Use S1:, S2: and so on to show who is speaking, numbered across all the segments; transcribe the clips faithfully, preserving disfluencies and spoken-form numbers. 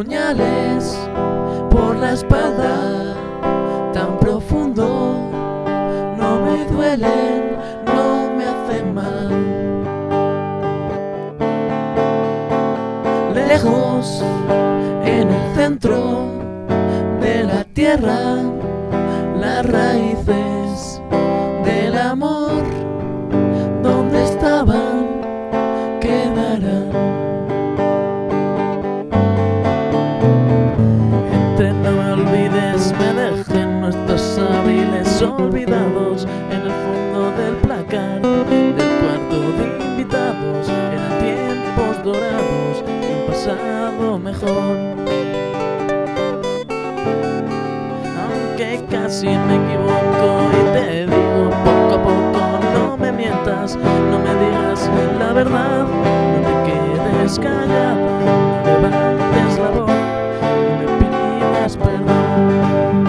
S1: puñales por la espalda tan profundo no me duelen, no me hacen mal. Lejos, en el centro de la tierra, las raíces del amor, donde estaban, quedarán. Entre no me olvides, me dejen nuestros hábiles olvidados en el fondo del placar del cuarto de invitados. Eran tiempos dorados y un pasado mejor. Aunque casi me equivoco y te digo poco a poco, no me mientas, no me digas la verdad, no te quedes callada, no levantes la voz y me pidas perdón.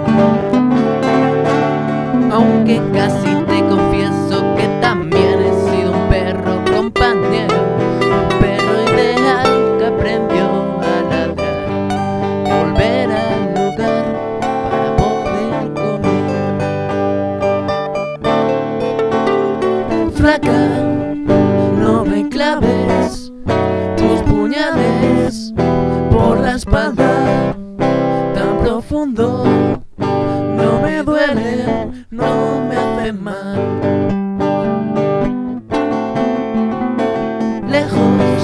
S2: Aunque casi te confieso que también he sido un perro compañero, un perro ideal que aprendió a ladrar, volver al lugar para poder comer.
S1: Flaca, no me claves tus puñales por la espalda tan profundo, no me duelen, no me hacen mal.
S2: Lejos,